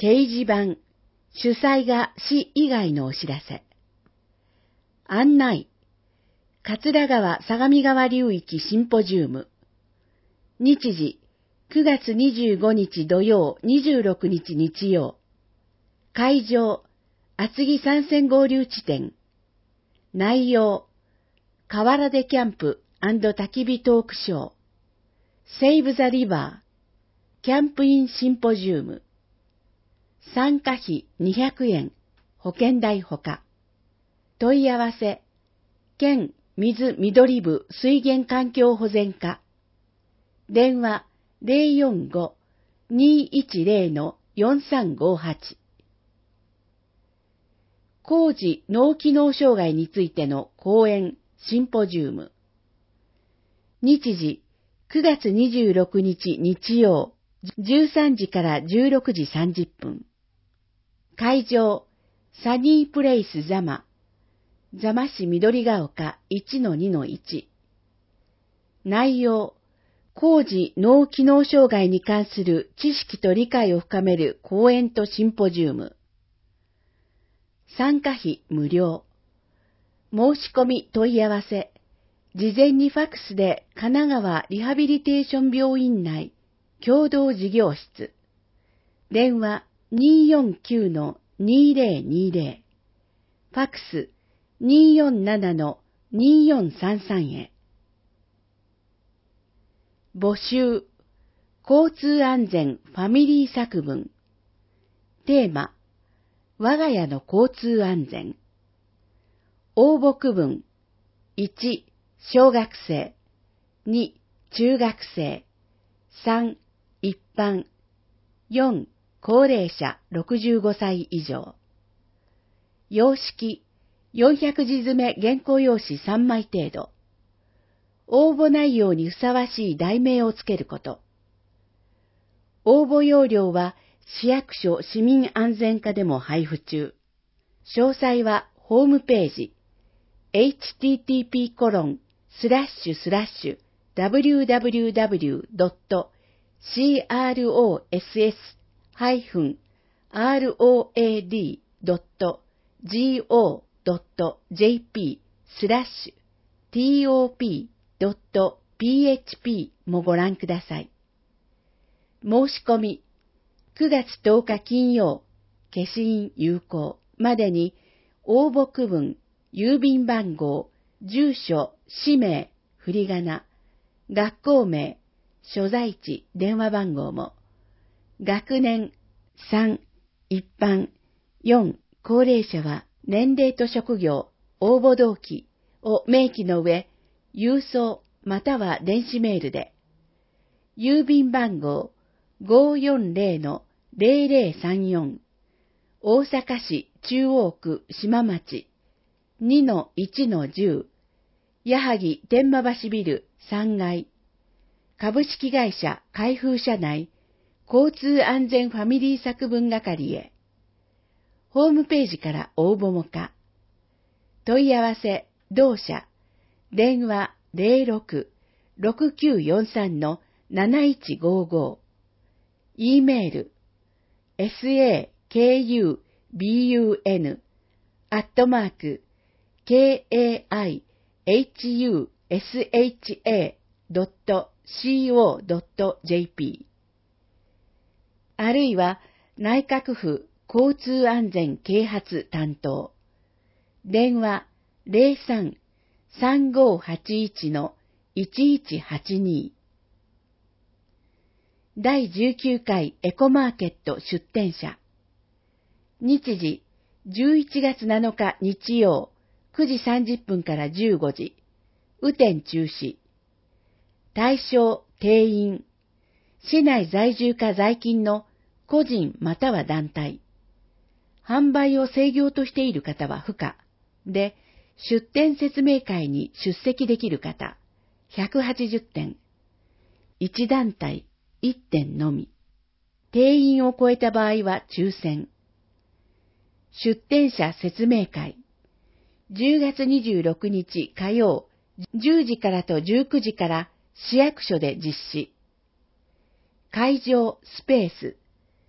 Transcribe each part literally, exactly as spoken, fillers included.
掲示板、主催が市以外のお知らせ。案内、桂川相模川流域シンポジウム。日時、くがつにじゅうごにち土曜、にじゅうろくにち日曜。会場、厚木参戦合流地点。内容、河原でキャンプ&焚き火トークショー。セーブ・ザ・リバー。キャンプインシンポジウム。参加費にひゃくえん。保険代ほか。問い合わせ、県水緑部水源環境保全課。電話 ゼロよんご にーいちゼロ よんさんごはち。高次脳機能障害についての講演シンポジウム。日時、くがつにじゅうろくにち日曜、じゅうさんじからじゅうろくじさんじゅっぷん。会場、サニープレイス座間。座間市緑が丘 いちのにのいち。内容、高次脳機能障害に関する知識と理解を深める講演とシンポジウム。参加費無料。申し込み問い合わせ。事前にファックスで神奈川リハビリテーション病院内共同事業室。電話 にーよんきゅう にーぜろにーぜろ。ファックス にーよんなな にーよんさんさん へ。募集。交通安全ファミリー作文。テーマ。我が家の交通安全。応募区分。いち、小学生。に、中学生。さん、一般。よん、高齢者ろくじゅうごさい以上。様式。よんひゃくじ詰め原稿用紙さんまい程度。応募内容にふさわしい題名をつけること。応募要領は市役所市民安全課でも配布中。詳細はホームページ エイチティーティーピーコロンスラッシュスラッシュダブリューダブリューダブリュードットシーアールオーエスエスハイフンアールオーエーディードットジーオードットジェーピースラッシュティーオーピードットピーエイチピー もご覧ください。申し込み、くがつとおか金曜、消印有効までに応募区分、郵便番号、住所、氏名、振り仮名、学校名、所在地、電話番号も、学年さん、一般、よん、高齢者は年齢と職業、応募動機を明記の上、郵送または電子メールで、郵便番号 ごーよんゼロ ゼロゼロさんよん 大阪市中央区島町 にのいちのじゅう 矢作天満橋ビルさんがい株式会社開封社内交通安全ファミリー作文係へ。ホームページから応募も可。問い合わせ同社電話 ゼロろく ろくきゅうよんさん なないちごーごー。E メール エスエーケーユービーユーエヌ アットマーク ケーエーアイエイチユーエスエイチエードットシーオードットジェーピー あるいは内閣府交通安全啓発担当電話 ゼロさん さんごーはちいち いちいちはちに。だいじゅうきゅうかいエコマーケット出展者。日時、じゅういちがつなのか日曜、くじさんじゅっぷんからじゅうごじ。雨天中止。対象、定員。市内在住か在勤の個人または団体。販売を制業としている方は不可。で、出展説明会に出席できる方、ひゃくはちじゅってん。いち団体、いってんのみ。定員を超えた場合は抽選。出展者説明会。じゅうがつにじゅうろくにち火曜、じゅうじからとじゅうくじから市役所で実施。会場スペース。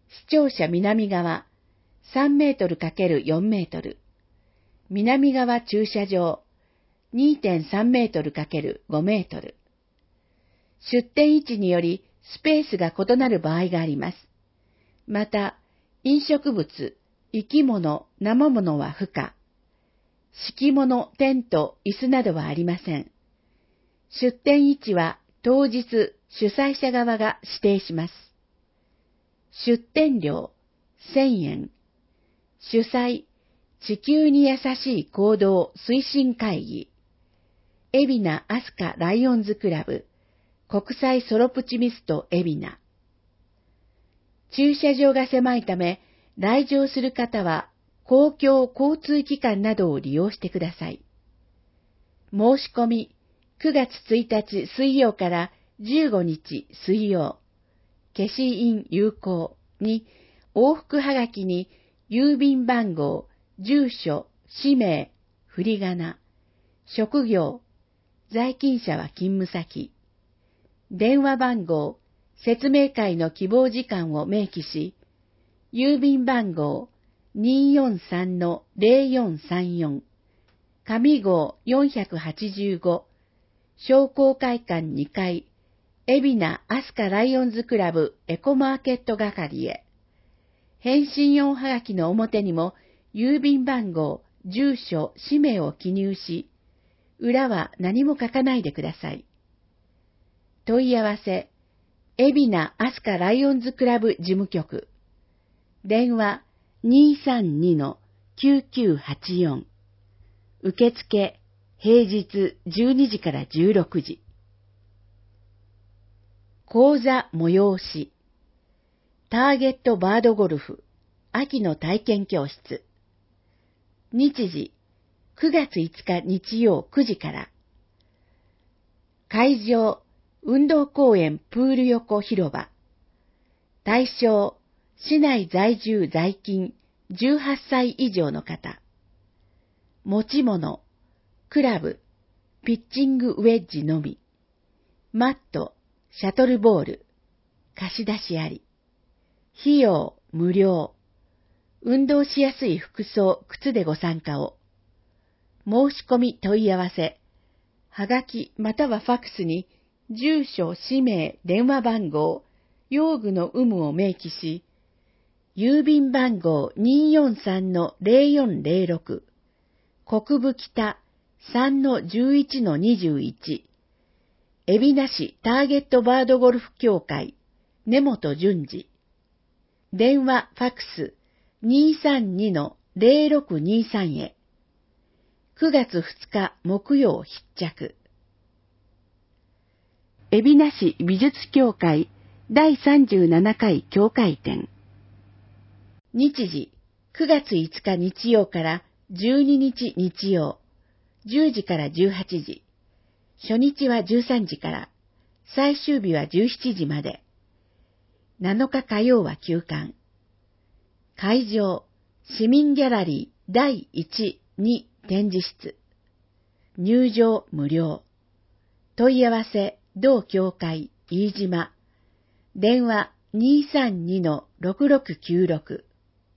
視聴者南側さんメートル ×よん メートル、南側駐車場 にてんさん メートル ×ご メートル。出店位置によりスペースが異なる場合があります。また、飲食物、生き物、生物は不可。敷物、テント、椅子などはありません。出店位置は当日主催者側が指定します。出店料せんえん。主催、地球に優しい行動推進会議。海老名アスカライオンズクラブ、国際ソロプチミスト海老名。駐車場が狭いため、来場する方は公共交通機関などを利用してください。申し込み、くがつついたち水曜からじゅうごにち水曜、消印有効に往復はがきに郵便番号、住所、氏名、振り仮名、職業、在勤者は勤務先、電話番号、説明会の希望時間を明記し、郵便番号 にーよんさんのぜろよんさんよん、上号よんはちご、商工会館にかい、海老名アスカライオンズクラブエコマーケット係へ。返信用はがきの表にも郵便番号、住所、氏名を記入し、裏は何も書かないでください。問い合わせ、海老名アスカライオンズクラブ事務局。電話 にーさんにのきゅうきゅうはちよん。受付、平日じゅうにじからじゅうろくじ。講座催し。ターゲットバードゴルフ、秋の体験教室。日時、くがついつか日曜くじから。会場、運動公園プール横広場。対象、市内在住在勤じゅうはっさい以上の方。持ち物、クラブ、ピッチングウェッジのみ。マット、シャトルボール、貸し出しあり。費用、無料。運動しやすい服装、靴でご参加を。申し込み問い合わせ。はがきまたはファックスに、住所、氏名、電話番号、用具の有無を明記し、郵便番号 にーよんさんのぜろよんぜろろく、国分北 さんのじゅういちのにじゅういち、海老名市ターゲットバードゴルフ協会、根本淳二。電話、ファックス にーさんにのぜろろくにーさん へ。くがつふつか木曜必着。海老名市美術協会だいさんじゅうななかい協会展。日時、くがついつか日曜からじゅうににち日曜、じゅうじからじゅうはちじ。初日はじゅうさんじから、最終日はじゅうしちじまで。なのか火曜は休館。会場、市民ギャラリーだいいち、に展示室。入場無料。問い合わせ、同協会、飯島。電話 にーさんにのろくろくきゅうろく。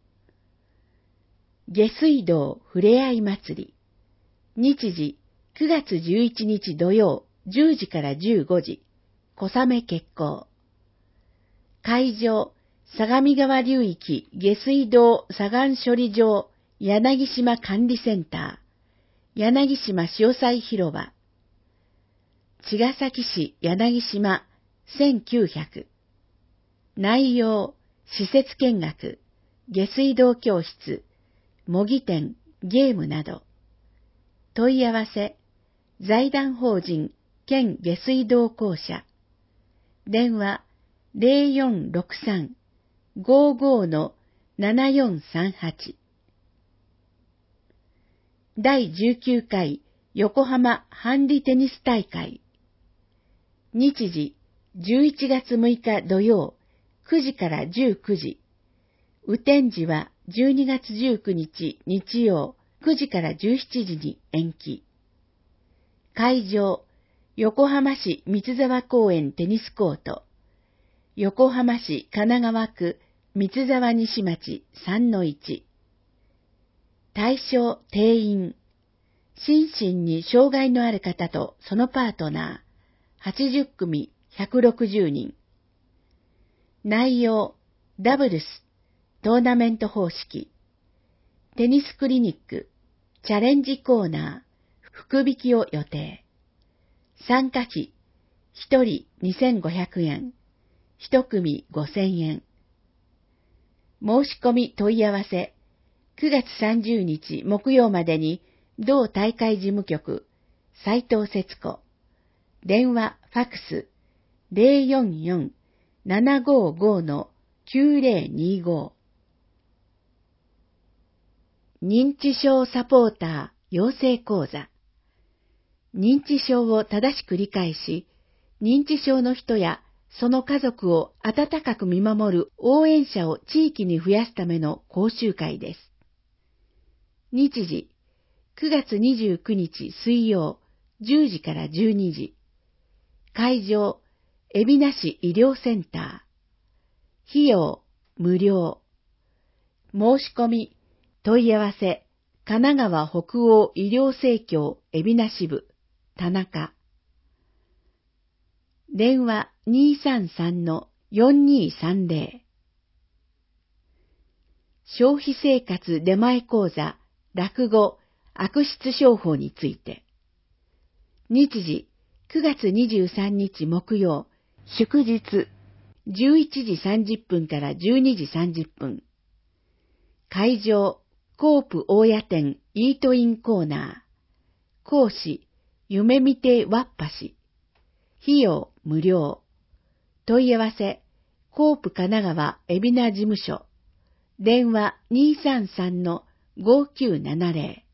下水道ふれあい祭り。日時、くがつじゅういちにち土曜、じゅうじからじゅうごじ。小雨決行。会場、相模川流域下水道左岸処理場柳島管理センター、柳島潮祭広場。茅ヶ崎市柳島せんきゅうひゃく。内容、施設見学、下水道教室、模擬店、ゲームなど。問い合わせ、財団法人県下水道公社。電話ぜろよんろくさん ごーごーのななよんさんはち。だいじゅうきゅうかい横浜ハンディテニス大会。日時、じゅういちがつむいか土曜、くじからじゅうくじ。雨天時はじゅうにがつじゅうくにち日曜、くじからじゅうしちじに延期。会場、横浜市三ツ沢公園テニスコート。横浜市神奈川区三沢西町 さんのいち。対象定員。心身に障害のある方とそのパートナー、はちじゅっくみひゃくろくじゅうにん。内容、ダブルス、トーナメント方式。テニスクリニック、チャレンジコーナー、福引きを予定。参加費、ひとりにせんごひゃくえん、いち組ごせんえん。申し込み問い合わせ、くがつさんじゅうにち木曜までに、同大会事務局、斉藤節子。電話、ファクス、ゼロよんよん ななごご きゅうゼロにご。認知症サポーター養成講座。認知症を正しく理解し、認知症の人やその家族を温かく見守る応援者を地域に増やすための講習会です。日時、くがつにじゅうくにち水曜、じゅうじからじゅうにじ。会場、海老名市医療センター。費用、無料。申し込み、問い合わせ、神奈川北欧医療生協海老名支部、田中。電話 にーさんさん よんにーさんゼロ。消費生活出前講座、落語、悪質商法について。日時、くがつにじゅうさんにち木曜、祝日、じゅういちじさんじゅっぷんからじゅうにじさんじゅっぷん。会場、コープ大谷店イートインコーナー。講師、夢見てわっぱし。費用、無料。問い合わせ、コープ神奈川海老名事務所。電話 にーさんさん ごきゅうななゼロ。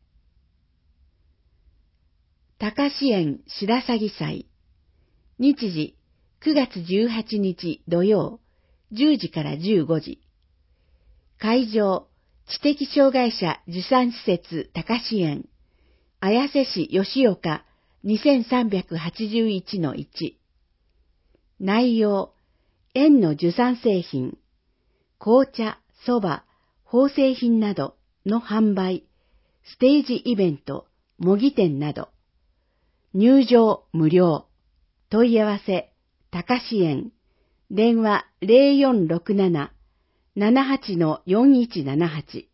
高支園白鷺祭。日時、くがつじゅうはちにち土曜、じゅうじからじゅうごじ。会場、知的障害者受産施設高支園。綾瀬市吉岡 にせんさんびゃくはちじゅういちのいち。内容、園の受産製品、紅茶、蕎麦、縫製品などの販売、ステージイベント、模擬店など。入場無料。問い合わせ、高支園。電話 ゼロよんろくなな ななはち よんいちななはち。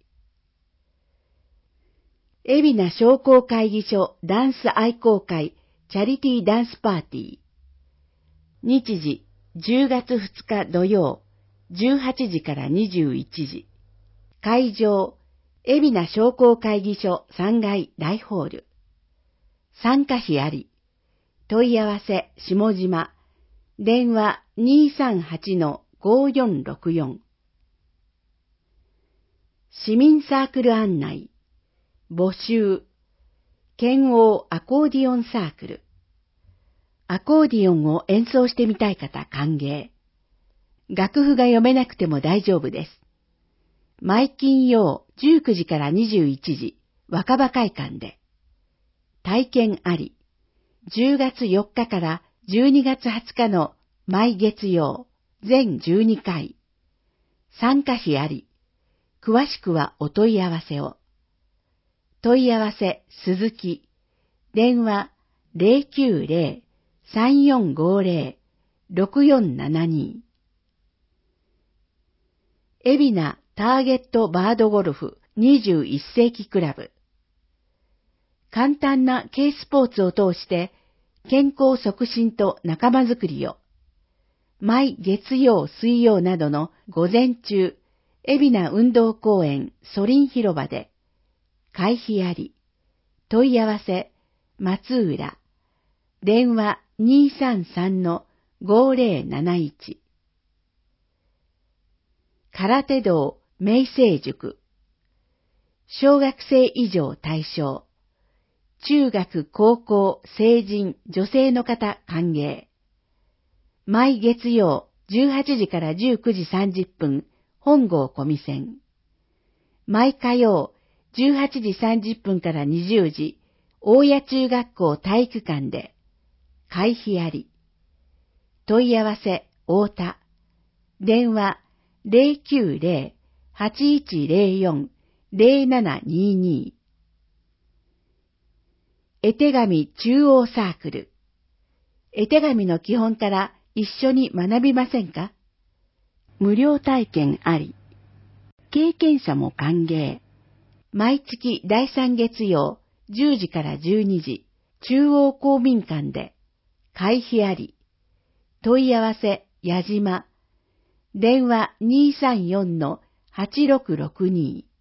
海老名商工会議所ダンス愛好会チャリティーダンスパーティー。日時、じゅうがつふつか土曜、じゅうはちじからにじゅういちじ。会場、海老名商工会議所さんがい大ホール。参加費あり。問い合わせ、下島。電話 にーさんはち ごよんろくよん。市民サークル案内。募集。剣王アコーディオンサークル。アコーディオンを演奏してみたい方歓迎。楽譜が読めなくても大丈夫です。毎金曜じゅうくじからにじゅういちじ、若葉会館で。体験あり。じゅうがつよっかからじゅうにがつはつかの毎月曜、全じゅうにかい。参加費あり。詳しくはお問い合わせを。問い合わせ、鈴木。電話 ゼロきゅうゼロ さんよんごゼロ ろくよんななに。海老名ターゲットバードゴルフにじゅういっせいきクラブ。簡単な軽スポーツを通して健康促進と仲間づくりを。毎月曜水曜などの午前中、海老名運動公園ソリン広場で。会費あり。問い合わせ、松浦。電話 にーさんさん ごゼロなないち。空手道明星塾。小学生以上対象。中学、高校、成人、女性の方歓迎。毎月曜じゅうはちじからじゅうくじさんじゅっぷん、本郷小見線。毎火曜じゅうはちじさんじゅっぷんからにじゅうじ、大谷中学校体育館で。会費あり。問い合わせ、太田。電話ゼロきゅうゼロ はちいちゼロよん ゼロななにに。絵手紙中央サークル。絵手紙の基本から一緒に学びませんか？無料体験あり。経験者も歓迎。毎月だいさん月曜じゅうじからじゅうにじ、中央公民館で。会費あり。問い合わせ、矢島。電話 にーさんよんのはちろくろくに。